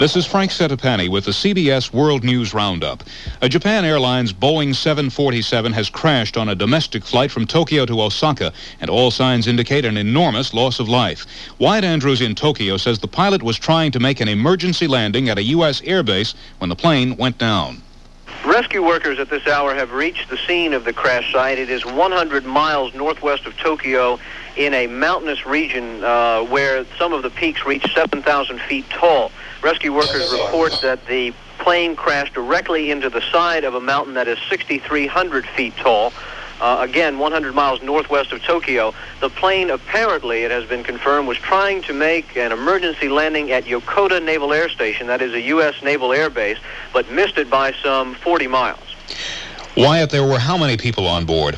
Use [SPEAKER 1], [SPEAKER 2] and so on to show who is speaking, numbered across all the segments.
[SPEAKER 1] This is Frank Setapani with the CBS World News Roundup. A Japan Airlines Boeing 747 has crashed on a domestic flight from Tokyo to Osaka, and all signs indicate an enormous loss of life. Wyatt Andrews in Tokyo says the pilot was trying to make an emergency landing at a U.S. airbase when the plane went down.
[SPEAKER 2] Rescue workers at this hour have reached the scene of the crash site. It is 100 miles northwest of Tokyo in a mountainous region where some of the peaks reach 7,000 feet tall. Rescue workers report that the plane crashed directly into the side of a mountain that is 6,300 feet tall. Again, 100 miles northwest of Tokyo. The plane, apparently, it has been confirmed, was trying to make an emergency landing at Yokota Naval Air Station, that is a U.S. Naval Air Base, but missed it by some 40 miles.
[SPEAKER 1] Wyatt, there were how many people on board?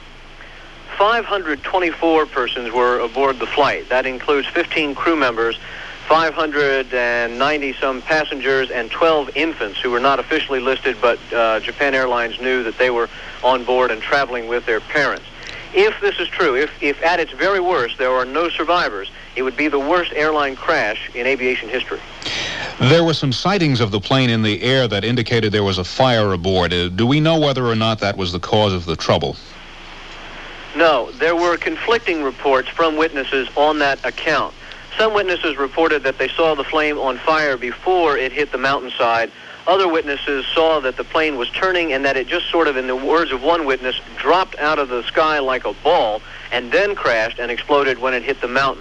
[SPEAKER 2] 524 persons were aboard the flight. That includes 15 crew members, 590-some passengers, and 12 infants who were not officially listed, but Japan Airlines knew that they were on board and traveling with their parents. If this is true, if at its very worst there are no survivors, it would be the worst airline crash in aviation history.
[SPEAKER 1] There were some sightings of the plane in the air that indicated there was a fire aboard. Do we know whether or not that was the cause of the trouble?
[SPEAKER 2] No, there were conflicting reports from witnesses on that account. Some witnesses reported that they saw the flame on fire before it hit the mountainside. Other witnesses saw that the plane was turning and that it just sort of, in the words of one witness, dropped out of the sky like a ball and then crashed and exploded when it hit the mountain.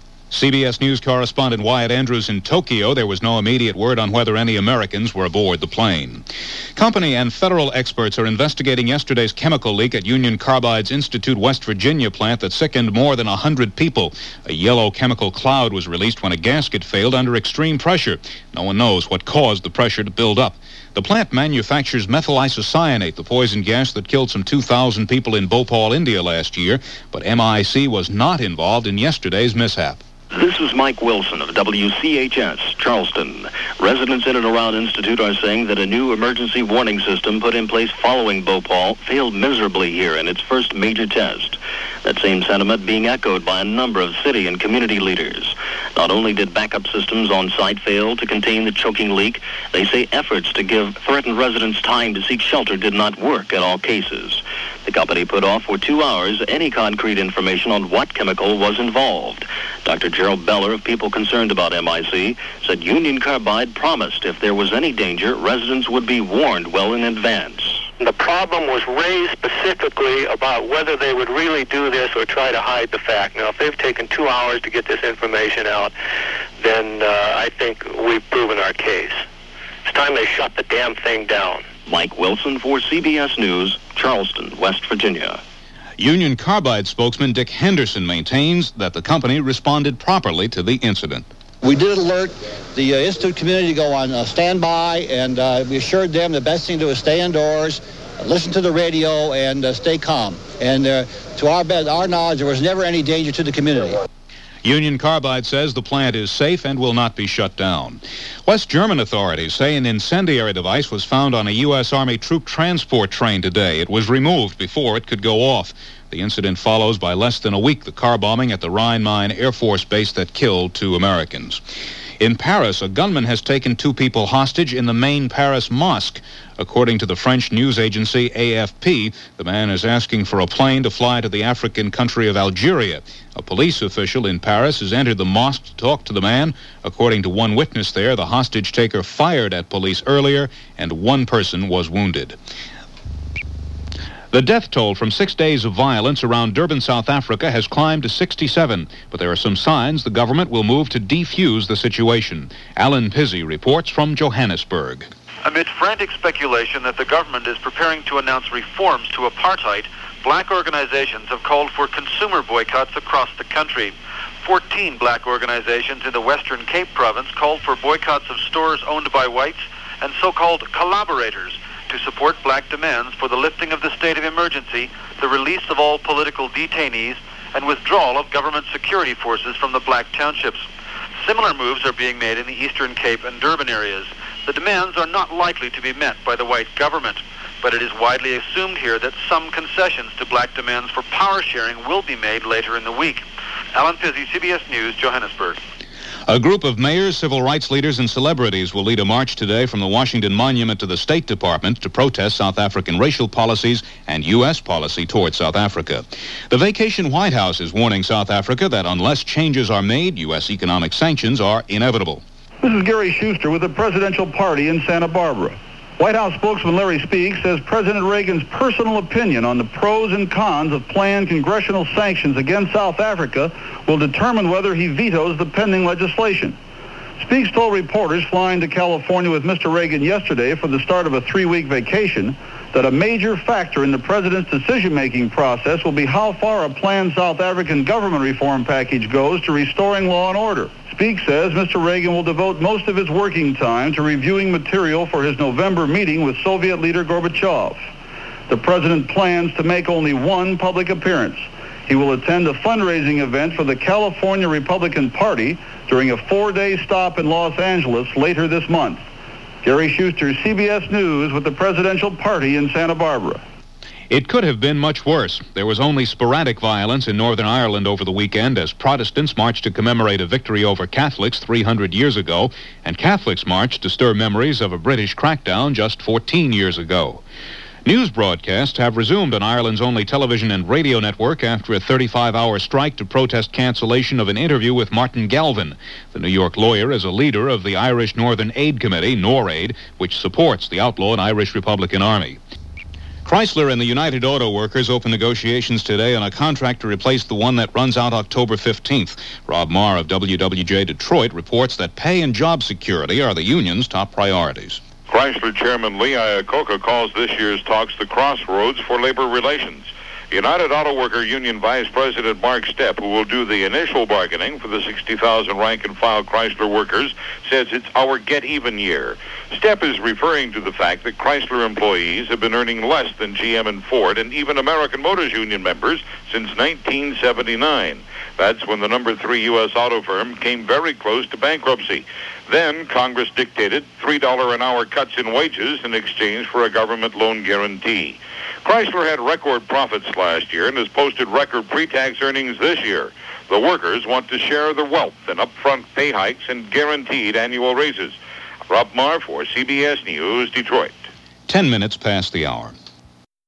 [SPEAKER 1] CBS News correspondent Wyatt Andrews in Tokyo. There was no immediate word on whether any Americans were aboard the plane. Company and federal experts are investigating yesterday's chemical leak at Union Carbide's Institute, West Virginia plant that sickened more than 100 people. A yellow chemical cloud was released when a gasket failed under extreme pressure. No one knows what caused the pressure to build up. The plant manufactures methyl isocyanate, the poison gas that killed some 2,000 people in Bhopal, India last year, but MIC was not involved in yesterday's mishap.
[SPEAKER 3] This is Mike Wilson of WCHS, Charleston. Residents in and around Institute are saying that a new emergency warning system put in place following Bhopal failed miserably here in its first major test. That same sentiment being echoed by a number of city and community leaders. Not only did backup systems on site fail to contain the choking leak, they say efforts to give threatened residents time to seek shelter did not work in all cases. The company put off for 2 hours any concrete information on what chemical was involved. Dr. Gerald Beller of People Concerned About MIC said Union Carbide promised if there was any danger, residents would be warned well in advance.
[SPEAKER 4] The problem was raised specifically about whether they would really do this or try to hide the fact. Now, if they've taken 2 hours to get this information out, then I think we've proven our case. It's time they shut the damn thing down.
[SPEAKER 3] Mike Wilson for CBS News, Charleston, West Virginia.
[SPEAKER 1] Union Carbide spokesman Dick Henderson maintains that the company responded properly to the incident.
[SPEAKER 5] We did alert the Institute community to go on standby, and we assured them the best thing to do is stay indoors, listen to the radio, and stay calm. And to our knowledge, there was never any danger to the community.
[SPEAKER 1] Union Carbide says the plant is safe and will not be shut down. West German authorities say an incendiary device was found on a U.S. Army troop transport train today. It was removed before it could go off. The incident follows by less than a week the car bombing at the Rhein-Main Air Force Base that killed 2 Americans. In Paris, a gunman has taken 2 people hostage in the main Paris mosque. According to the French news agency AFP, the man is asking for a plane to fly to the African country of Algeria. A police official in Paris has entered the mosque to talk to the man. According to one witness there, the hostage taker fired at police earlier, and 1 person was wounded. The death toll from 6 days of violence around Durban, South Africa has climbed to 67, but there are some signs the government will move to defuse the situation. Alan Pizzi reports from Johannesburg.
[SPEAKER 6] Amid frantic speculation that the government is preparing to announce reforms to apartheid, black organizations have called for consumer boycotts across the country. 14 black organizations in the Western Cape province called for boycotts of stores owned by whites and so-called collaborators to support black demands for the lifting of the state of emergency, the release of all political detainees, and withdrawal of government security forces from the black townships. Similar moves are being made in the Eastern Cape and Durban areas. The demands are not likely to be met by the white government, but it is widely assumed here that some concessions to black demands for power sharing will be made later in the week. Alan Pizzi, CBS News, Johannesburg.
[SPEAKER 1] A group of mayors, civil rights leaders, and celebrities will lead a march today from the Washington Monument to the State Department to protest South African racial policies and U.S. policy toward South Africa. The Vacation White House is warning South Africa that unless changes are made, U.S. economic sanctions are inevitable.
[SPEAKER 7] This is Gary Schuster with the presidential party in Santa Barbara. White House spokesman Larry Speake says President Reagan's personal opinion on the pros and cons of planned congressional sanctions against South Africa will determine whether he vetoes the pending legislation. Speake told reporters flying to California with Mr. Reagan yesterday for the start of a 3-week vacation that a major factor in the president's decision-making process will be how far a planned South African government reform package goes to restoring law and order. Speake says Mr. Reagan will devote most of his working time to reviewing material for his November meeting with Soviet leader Gorbachev. The president plans to make only one public appearance. He will attend a fundraising event for the California Republican Party during a 4-day stop in Los Angeles later this month. Gary Schuster, CBS News, with the presidential party in Santa Barbara.
[SPEAKER 1] It could have been much worse. There was only sporadic violence in Northern Ireland over the weekend as Protestants marched to commemorate a victory over Catholics 300 years ago, and Catholics marched to stir memories of a British crackdown just 14 years ago. News broadcasts have resumed on Ireland's only television and radio network after a 35-hour strike to protest cancellation of an interview with Martin Galvin. The New York lawyer is a leader of the Irish Northern Aid Committee, NORAID, which supports the outlawed Irish Republican Army. Chrysler and the United Auto Workers open negotiations today on a contract to replace the one that runs out October 15th. Rob Marr of WWJ Detroit reports that pay and job security are the union's top priorities.
[SPEAKER 8] Chrysler Chairman Lee Iacocca calls this year's talks the crossroads for labor relations. United Auto Worker Union Vice President Mark Stepp, who will do the initial bargaining for the 60,000 rank-and-file Chrysler workers, says it's our get-even year. Stepp is referring to the fact that Chrysler employees have been earning less than GM and Ford and even American Motors Union members since 1979. That's when the number 3 U.S. auto firm came very close to bankruptcy. Then Congress dictated $3 an hour cuts in wages in exchange for a government loan guarantee. Chrysler had record profits last year and has posted record pre-tax earnings this year. The workers want to share the wealth in upfront pay hikes and guaranteed annual raises. Rob Marr for CBS News, Detroit.
[SPEAKER 1] 10 minutes past the hour.